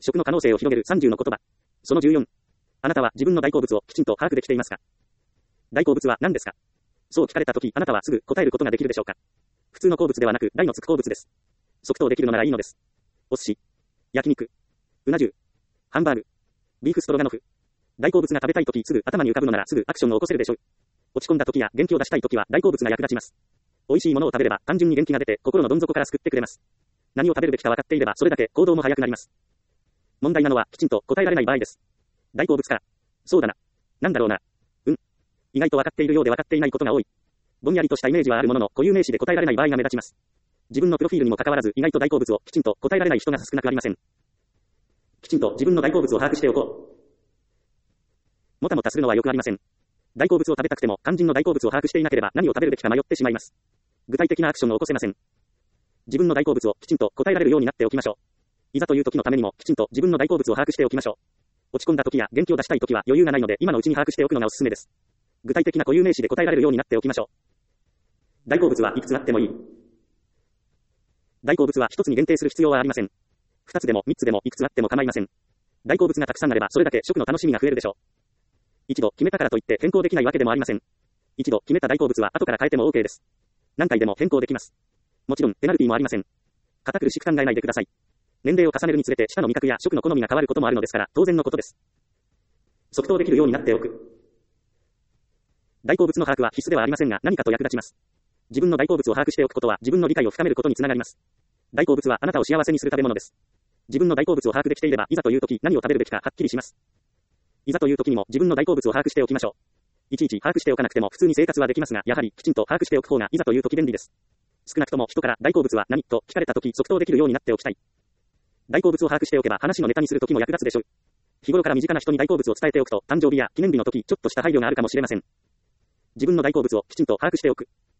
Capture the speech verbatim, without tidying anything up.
食の可能性を広げるさんじゅうの言葉。そのじゅうよん。あなたは自分の大好物をきちんと把握できていますか？大好物は何ですか？そう聞かれたとき、あなたはすぐ答えることができるでしょうか？普通の好物ではなく、大のつく好物です。即答できるのならいいのです。お寿司、焼肉、うな重、ハンバーグ、ビーフストロガノフ。大好物が食べたいとき、すぐ頭に浮かぶのならすぐアクションを起こせるでしょう。落ち込んだときや元気を出したいときは大好物が役立ちます。美味しいものを食べれば単純に元気が出て心のどん底から救ってくれます。何を食べるべきか分かっていればそれだけ行動も早くなります。問題なのはきちんと答えられない場合です。大好物か。そうだな。なんだろうな。うん。意外と分かっているようで分かっていないことが多い。ぼんやりとしたイメージはあるものの固有名詞で答えられない場合が目立ちます。自分のプロフィールにもかかわらず意外と大好物をきちんと答えられない人が少なくありません。きちんと自分の大好物を把握しておこう。もたもたするのはよくありません。大好物を食べたくても肝心の大好物を把握していなければ何を食べるべきか迷ってしまいます。具体的なアクションを起こせません。自分の大好物をきちんと答えられるようになっておきましょう。いざという時のためにもきちんと自分の大好物を把握しておきましょう。落ち込んだ時や元気を出したい時は余裕がないので今のうちに把握しておくのがおすすめです。具体的な固有名詞で答えられるようになっておきましょう。大好物はいくつあってもいい。大好物は一つに限定する必要はありません。二つでも三つでもいくつあっても構いません。大好物がたくさんあればそれだけ食の楽しみが増えるでしょう。一度決めたからといって変更できないわけでもありません。一度決めた大好物は後から変えても OK です。何回でも変更できます。もちろんペナルティもありません。堅苦しく考えないでください。年齢を重ねるにつれて舌の味覚や食の好みが変わることもあるのですから当然のことです。即答できるようになっておく。大好物の把握は必須ではありませんが何かと役立ちます。自分の大好物を把握しておくことは自分の理解を深めることにつながります。大好物はあなたを幸せにする食べ物です。自分の大好物を把握できていればいざという時何を食べるべきかはっきりします。いざという時にも自分の大好物を把握しておきましょう。いちいち把握しておかなくても普通に生活はできますがやはりきちんと把握しておく方がいざという時便利です。少なくとも人から大好物は何と聞かれた時即答できるようになっておきたい。大好物を把握しておけば話のネタにする時も役立つでしょう。日頃から身近な人に大好物を伝えておくと誕生日や記念日の時ちょっとした配慮があるかもしれません。自分の大好物をきちんと把握しておく。